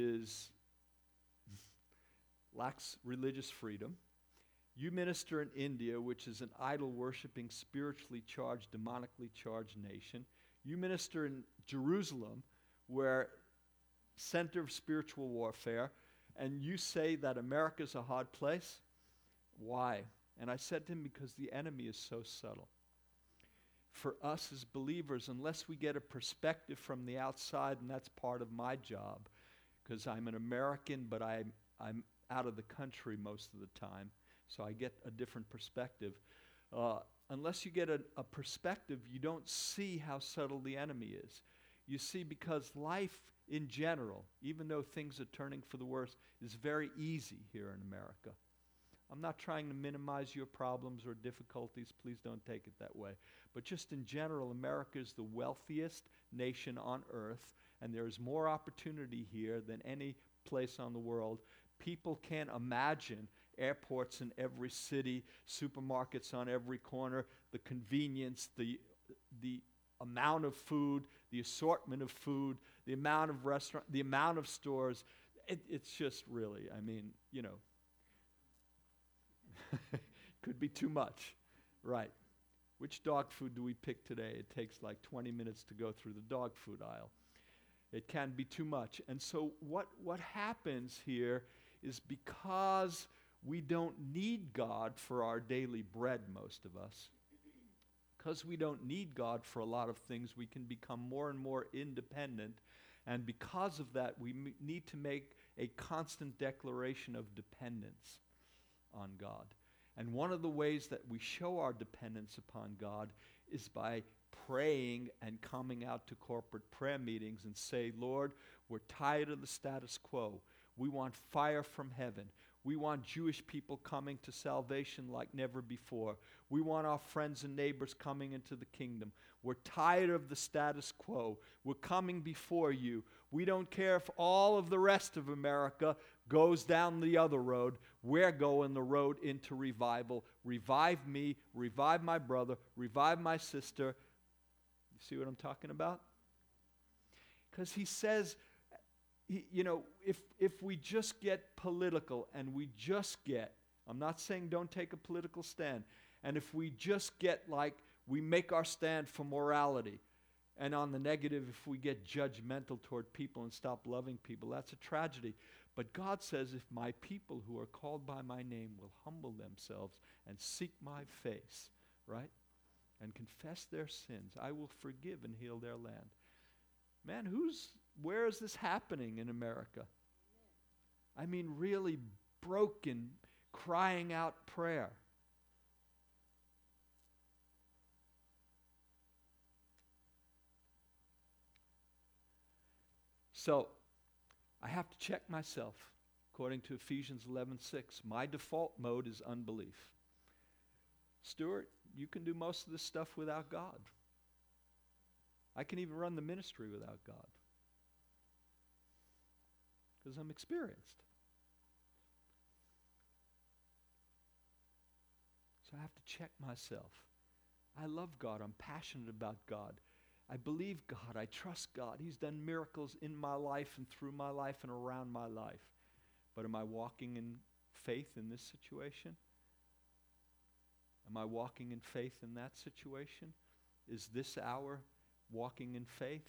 lacks religious freedom. You minister in India, which is an idol-worshiping, spiritually charged, demonically charged nation. You minister in Jerusalem, where center of spiritual warfare, and you say that America's a hard place? Why? And I said to him, because the enemy is so subtle. For us as believers, unless we get a perspective from the outside, and that's part of my job, because I'm an American, but I'm out of the country most of the time, so I get a different perspective. Unless you get a perspective, you don't see how subtle the enemy is. You see, because life in general, even though things are turning for the worse, is very easy here in America. I'm not trying to minimize your problems or difficulties. Please don't take it that way. But just in general, America is the wealthiest nation on earth, and there is more opportunity here than any place on the world. People can't imagine airports in every city, supermarkets on every corner, the convenience, the amount of food, the assortment of food, the amount of restaurants, the amount of stores. It's just really, I mean, you know, could be too much. Right. Which dog food do we pick today? It takes like 20 minutes to go through the dog food aisle. It can be too much. And so what happens here is, because we don't need God for our daily bread, most of us, because we don't need God for a lot of things, we can become more and more independent. And because of that, we need to make a constant declaration of dependence on God. And one of the ways that we show our dependence upon God is by praying and coming out to corporate prayer meetings and say, Lord, we're tired of the status quo. We want fire from heaven. We want Jewish people coming to salvation like never before. We want our friends and neighbors coming into the kingdom. We're tired of the status quo. We're coming before you. We don't care if all of the rest of America goes down the other road. We're going the road into revival. Revive me, revive my brother, revive my sister. You see what I'm talking about? Because he says, you know, if we just get political and we just get, I'm not saying don't take a political stand, and if we just get like, we make our stand for morality, and on the negative, if we get judgmental toward people and stop loving people, that's a tragedy. But God says, if my people who are called by my name will humble themselves and seek my face, right, and confess their sins, I will forgive and heal their land. Man, where is this happening in America? I mean, really broken, crying out prayer. So, I have to check myself. According to Ephesians 11:6, my default mode is unbelief. Stuart, you can do most of this stuff without God. I can even run the ministry without God, because I'm experienced. So I have to check myself. I love God. I'm passionate about God. I believe God. I trust God. He's done miracles in my life and through my life and around my life. But am I walking in faith in this situation? Am I walking in faith in that situation? Is this hour walking in faith?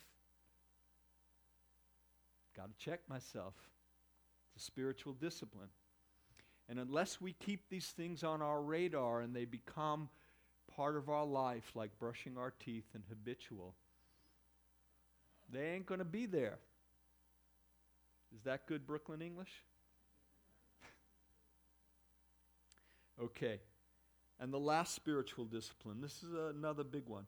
Got to check myself. It's a spiritual discipline. And unless we keep these things on our radar and they become part of our life, like brushing our teeth and habitual, they ain't going to be there. Is that good Brooklyn English? Okay. And the last spiritual discipline, this is another big one.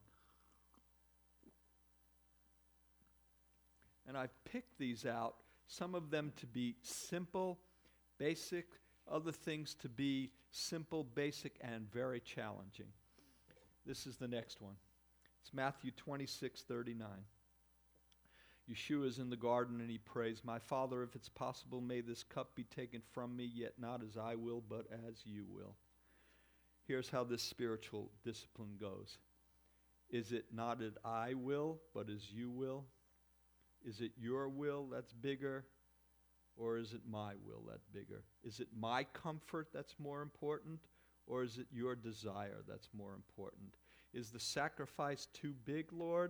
And I've picked these out, some of them to be simple, basic, other things to be simple, basic, and very challenging. This is the next one. It's Matthew 26:39. Yeshua is in the garden and he prays, "My Father, if it's possible, may this cup be taken from me, yet not as I will, but as you will." Here's how this spiritual discipline goes. Is it not as I will, but as you will? Is it your will that's bigger, or is it my will that's bigger? Is it my comfort that's more important, or is it your desire that's more important? Is the sacrifice too big, Lord?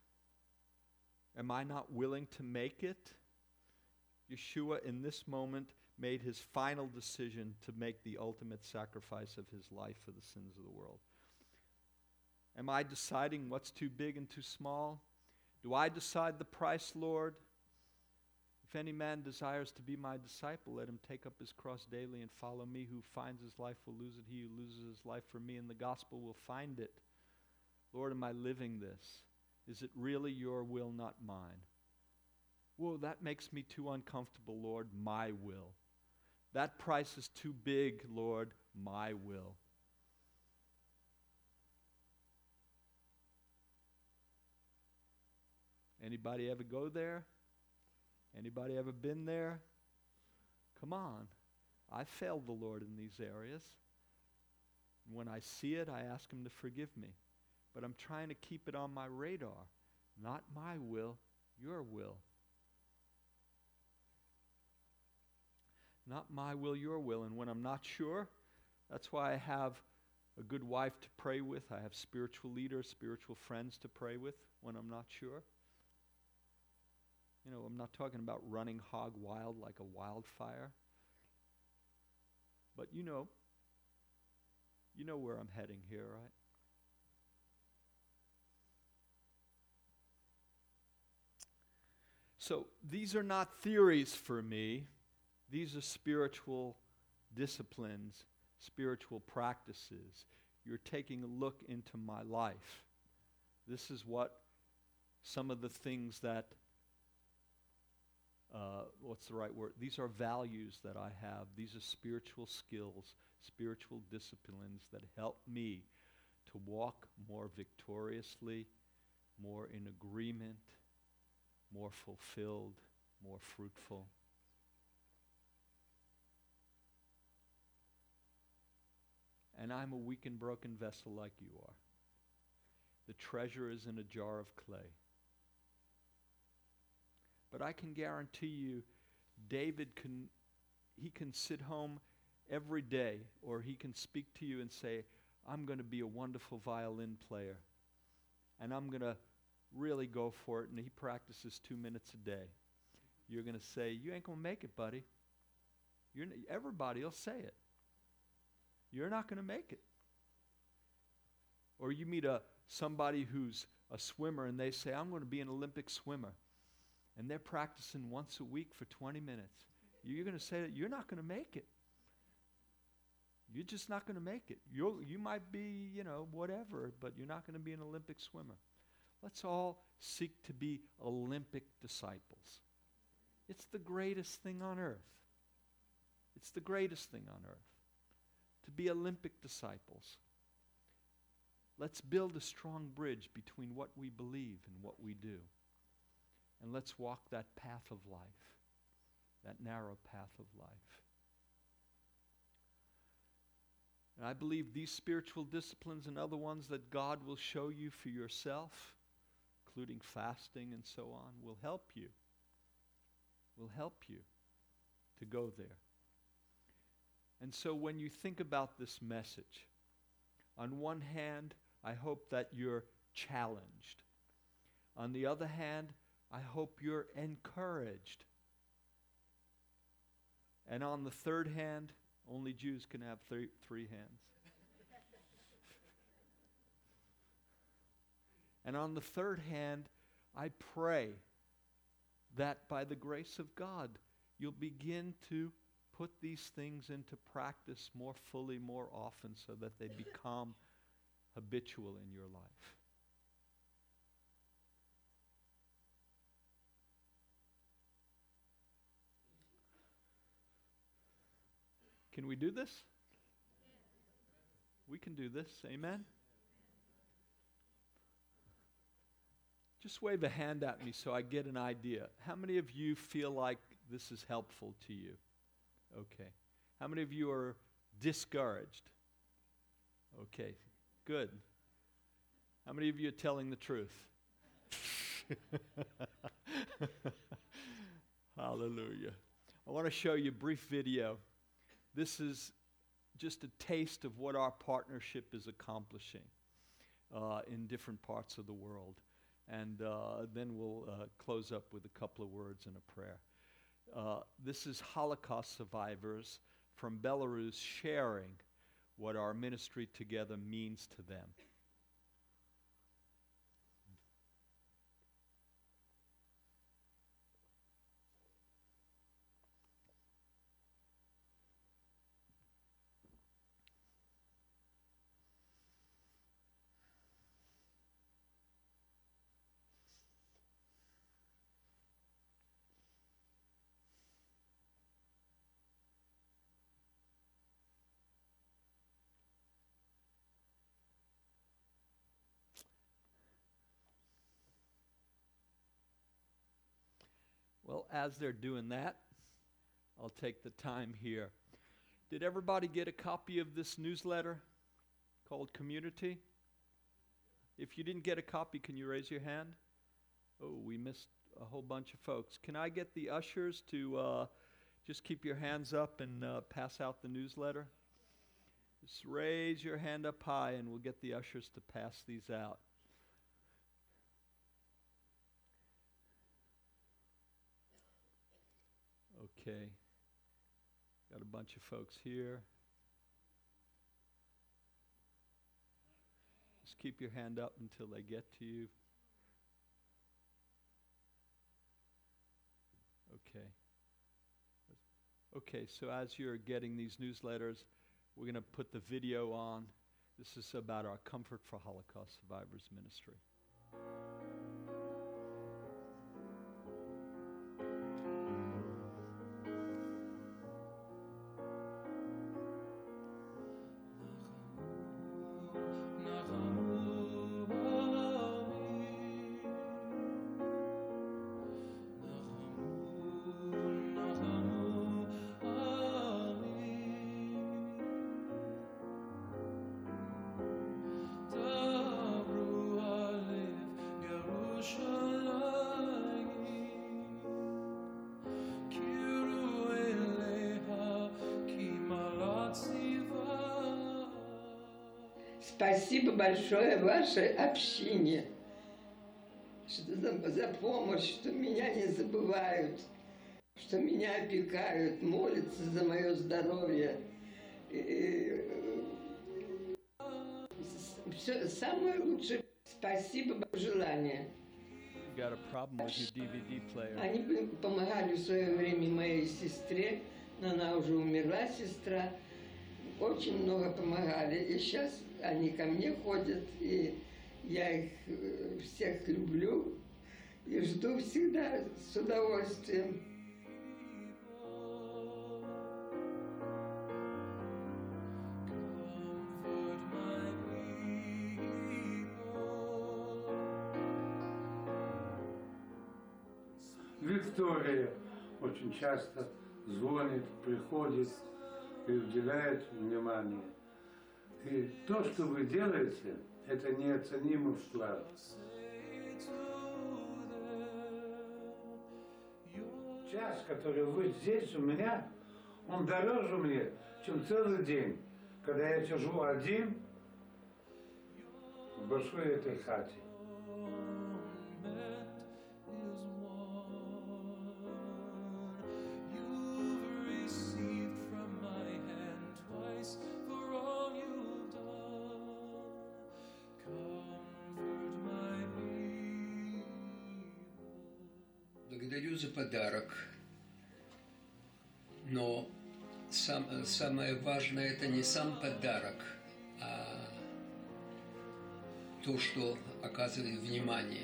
Am I not willing to make it? Yeshua, in this moment, made his final decision to make the ultimate sacrifice of his life for the sins of the world. Am I deciding what's too big and too small? Do I decide the price, Lord? If any man desires to be my disciple, let him take up his cross daily and follow me. Who finds his life will lose it. He who loses his life for me in the gospel will find it. Lord, am I living this? Is it really your will, not mine? Whoa, that makes me too uncomfortable, Lord. My will. That price is too big, Lord. My will. Anybody ever go there? Anybody ever been there? Come on. I failed the Lord in these areas. When I see it, I ask him to forgive me. But I'm trying to keep it on my radar. Not my will, your will. Not my will, your will. And when I'm not sure, that's why I have a good wife to pray with. I have spiritual leaders, spiritual friends to pray with when I'm not sure. You know, I'm not talking about running hog wild like a wildfire. But you know where I'm heading here, right? So these are not theories for me. These are spiritual disciplines, spiritual practices. You're taking a look into my life. This is what some of the things that, what's the right word? These are values that I have. These are spiritual skills, spiritual disciplines that help me to walk more victoriously, more in agreement, more fulfilled, more fruitful. And I'm a weak and broken vessel like you are. The treasure is in a jar of clay. But I can guarantee you, David can sit home every day, or he can speak to you and say, I'm going to be a wonderful violin player. And I'm going to really go for it. And he practices 2 minutes a day. You're going to say, you ain't going to make it, buddy. Everybody will say it. You're not going to make it. Or you meet somebody who's a swimmer and they say, I'm going to be an Olympic swimmer. And they're practicing once a week for 20 minutes. You're going to say that you're not going to make it. You're just not going to make it. You might be, whatever, but you're not going to be an Olympic swimmer. Let's all seek to be Olympic disciples. It's the greatest thing on earth. It's the greatest thing on earth. To be Olympic disciples. Let's build a strong bridge between what we believe and what we do. And let's walk that path of life, that narrow path of life. And I believe these spiritual disciplines and other ones that God will show you for yourself, including fasting and so on, will help you. Will help you to go there. And so when you think about this message, on one hand, I hope that you're challenged. On the other hand, I hope you're encouraged. And on the third hand, only Jews can have three hands. And on the third hand, I pray that by the grace of God, you'll begin to put these things into practice more fully, more often, so that they become habitual in your life. Can we do this? We can do this. Amen? Just wave a hand at me so I get an idea. How many of you feel like this is helpful to you? Okay. How many of you are discouraged? Okay, good. How many of you are telling the truth? Hallelujah. I want to show you a brief video. This is just a taste of what our partnership is accomplishing in different parts of the world. And then we'll close up with a couple of words and a prayer. This is Holocaust survivors from Belarus sharing what our ministry together means to them. Well, as they're doing that, I'll take the time here. Did everybody get a copy of this newsletter called Community? If you didn't get a copy, can you raise your hand? Oh, we missed a whole bunch of folks. Can I get the ushers to just keep your hands up and pass out the newsletter? Just raise your hand up high and we'll get the ushers to pass these out. Okay. Got a bunch of folks here. Just keep your hand up until they get to you. Okay. Okay, so as you're getting these newsletters, we're going to put the video on. This is about our Comfort for Holocaust Survivors ministry. Спасибо большое вашей общине, что за помощь, что меня не забывают, что меня опекают, молятся за мое здоровье. Все самое лучшее. Спасибо, желание. Они помогали в свое время моей сестре, но она уже умерла, сестра. Очень много помогали. И сейчас они ко мне ходят, и я их всех люблю и жду всегда с удовольствием. Виктория очень часто звонит, приходит и уделяет внимание. И то, что вы делаете, это неоценимый вклад. Час, который вы здесь у меня, он дороже мне, чем целый день, когда я сижу один в большой этой хате. Благодарю за подарок, но самое важное – это не сам подарок, а то, что оказывает внимание.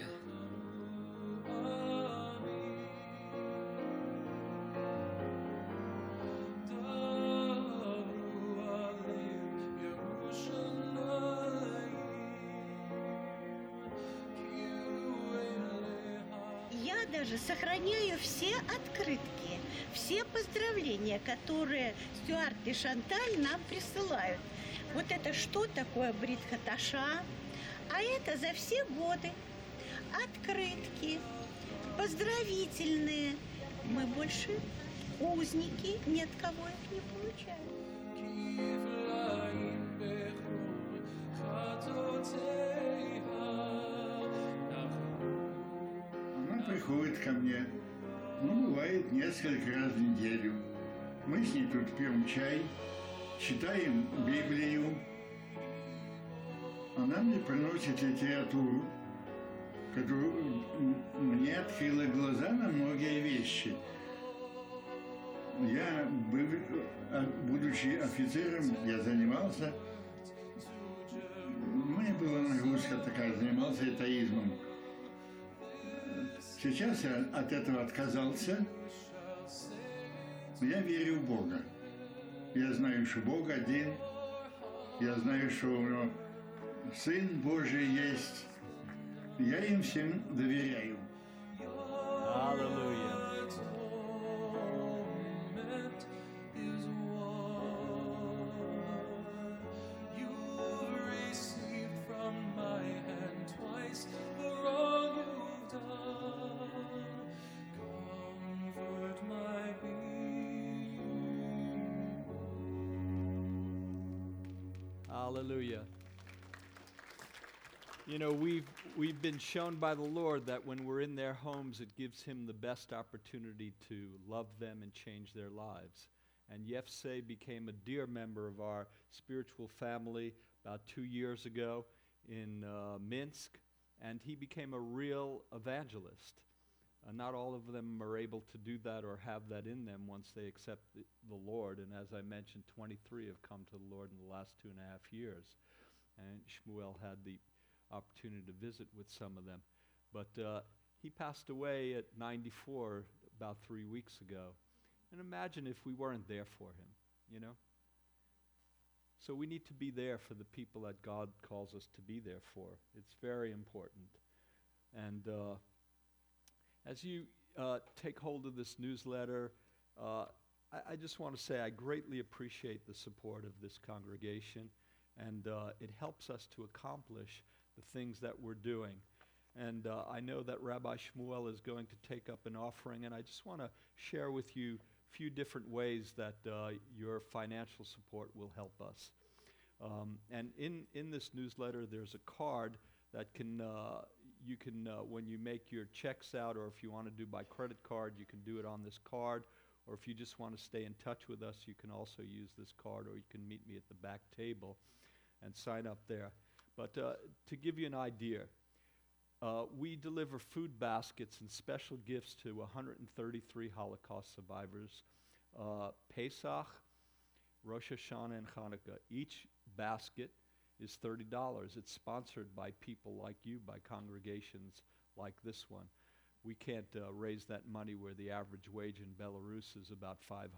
Сохраняю все открытки, все поздравления, которые Стюарт и Шанталь нам присылают. Вот это что такое Брит Хаташа? А это за все годы. Открытки, поздравительные. Мы больше узники, ни от кого их не получаем. Приходит ко мне, бывает несколько раз в неделю. Мы с ней тут пьем чай, читаем Библию. Она мне приносит литературу, которая мне открыла глаза на многие вещи. Я, будучи офицером, я занимался, у меня была нагрузка такая, занимался атеизмом. Сейчас я от этого отказался. Я верю в Бога. Я знаю, что Бог один. Я знаю, что у него Сын Божий есть. Я им всем доверяю. Hallelujah. Hallelujah. You know, we've been shown by the Lord that when we're in their homes, it gives him the best opportunity to love them and change their lives. And Yefse became a dear member of our spiritual family about 2 years ago in Minsk, and he became a real evangelist. Not all of them are able to do that or have that in them once they accept the Lord. And as I mentioned, 23 have come to the Lord in the last 2.5 years. And Shmuel had the opportunity to visit with some of them. But he passed away at 94 about 3 weeks ago. And imagine if we weren't there for him, you know? So we need to be there for the people that God calls us to be there for. It's very important. And as you take hold of this newsletter, I just want to say I greatly appreciate the support of this congregation, and it helps us to accomplish the things that we're doing. And I know that Rabbi Shmuel is going to take up an offering, and I just want to share with you a few different ways that your financial support will help us. And in this newsletter, there's a card that you can, when you make your checks out, or if you want to do by credit card, you can do it on this card. Or if you just want to stay in touch with us, you can also use this card, or you can meet me at the back table and sign up there. But to give you an idea, we deliver food baskets and special gifts to 133 Holocaust survivors, Pesach, Rosh Hashanah, and Hanukkah. Each basket is $30. It's sponsored by people like you, by congregations like this one. We can't raise that money where the average wage in Belarus is about $550.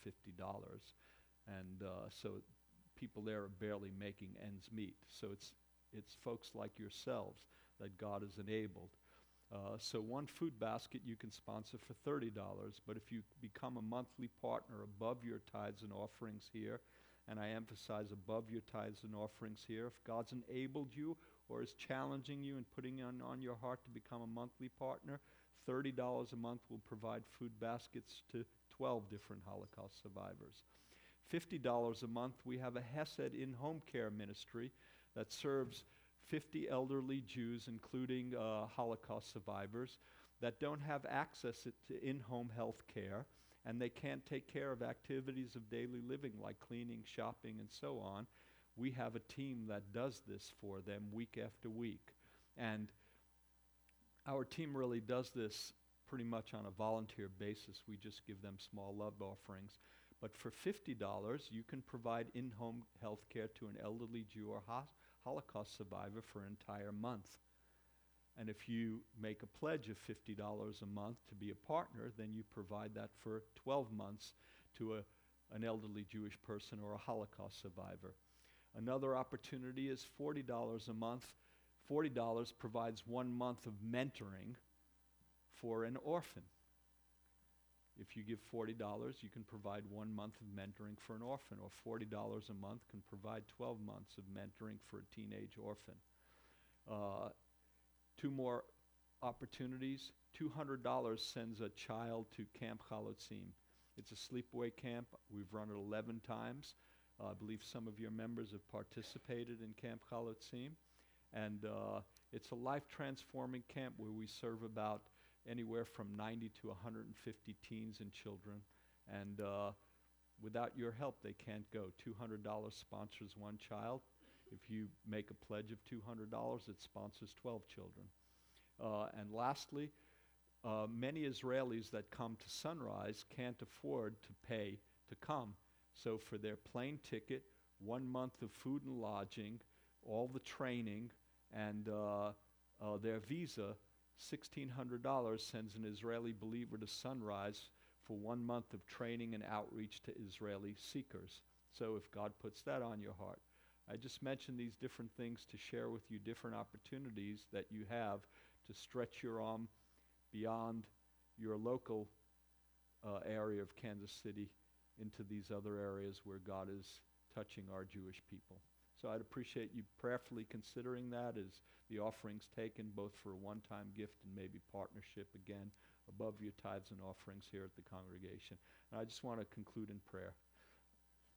And so people there are barely making ends meet. So it's folks like yourselves that God has enabled. So one food basket you can sponsor for $30, but if you become a monthly partner above your tithes and offerings here, and I emphasize above your tithes and offerings here, if God's enabled you or is challenging you and putting on your heart to become a monthly partner, $30 a month will provide food baskets to 12 different Holocaust survivors. $50 a month, we have a Hesed in-home care ministry that serves 50 elderly Jews, including Holocaust survivors, that don't have access to in-home health care, and they can't take care of activities of daily living like cleaning, shopping, and so on. We have a team that does this for them week after week. And our team really does this pretty much on a volunteer basis. We just give them small love offerings. But for $50, you can provide in-home health care to an elderly Jew or Holocaust survivor for an entire month. And if you make a pledge of $50 a month to be a partner, then you provide that for 12 months to an elderly Jewish person or a Holocaust survivor. Another opportunity is $40 a month. $40 provides 1 month of mentoring for an orphan. If you give $40, you can provide 1 month of mentoring for an orphan, or $40 a month can provide 12 months of mentoring for a teenage orphan. 2 more opportunities. $200 sends a child to Camp Chalotzim. It's a sleepaway camp. We've run it 11 times. I believe some of your members have participated in Camp Chalotzim. And it's a life-transforming camp where we serve about anywhere from 90 to 150 teens and children. And without your help, they can't go. $200 sponsors 1 child. If you make a pledge of $200, it sponsors 12 children. And lastly, many Israelis that come to Sunrise can't afford to pay to come. So for their plane ticket, 1 month of food and lodging, all the training, and their visa, $1,600 sends an Israeli believer to Sunrise for 1 month of training and outreach to Israeli seekers. So if God puts that on your heart. I just mentioned these different things to share with you different opportunities that you have to stretch your arm beyond your local area of Kansas City into these other areas where God is touching our Jewish people. So I'd appreciate you prayerfully considering that as the offerings taken, both for a one-time gift and maybe partnership again above your tithes and offerings here at the congregation. And I just want to conclude in prayer.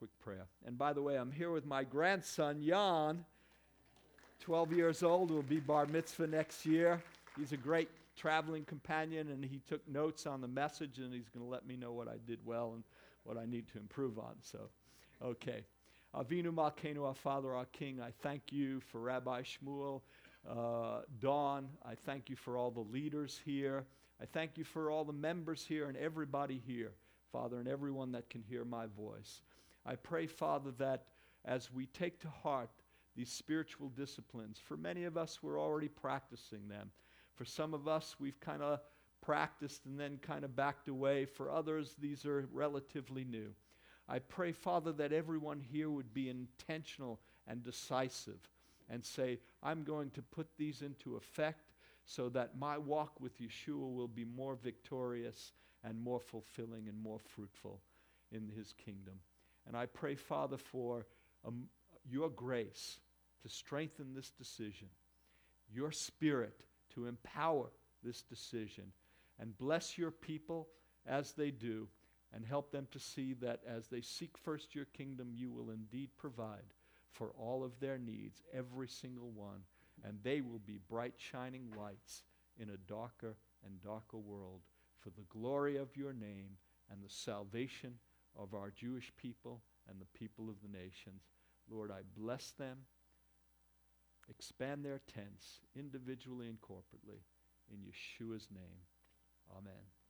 quick prayer. And by the way, I'm here with my grandson, Jan, 12 years old, will be bar mitzvah next year. He's a great traveling companion, and he took notes on the message, and he's going to let me know what I did well and what I need to improve on. So, okay. Avinu Malkeinu, our Father, our King, I thank you for Rabbi Shmuel, Dawn. I thank you for all the leaders here. I thank you for all the members here and everybody here, Father, and everyone that can hear my voice. I pray, Father, that as we take to heart these spiritual disciplines, for many of us, we're already practicing them. For some of us, we've kind of practiced and then kind of backed away. For others, these are relatively new. I pray, Father, that everyone here would be intentional and decisive and say, I'm going to put these into effect so that my walk with Yeshua will be more victorious and more fulfilling and more fruitful in his kingdom. And I pray, Father, for your grace to strengthen this decision, your Spirit to empower this decision, and bless your people as they do, and help them to see that as they seek first your kingdom, you will indeed provide for all of their needs, every single one, and they will be bright shining lights in a darker and darker world for the glory of your name and the salvation of our Jewish people and the people of the nations. Lord, I bless them. Expand their tents individually and corporately. In Yeshua's name, amen.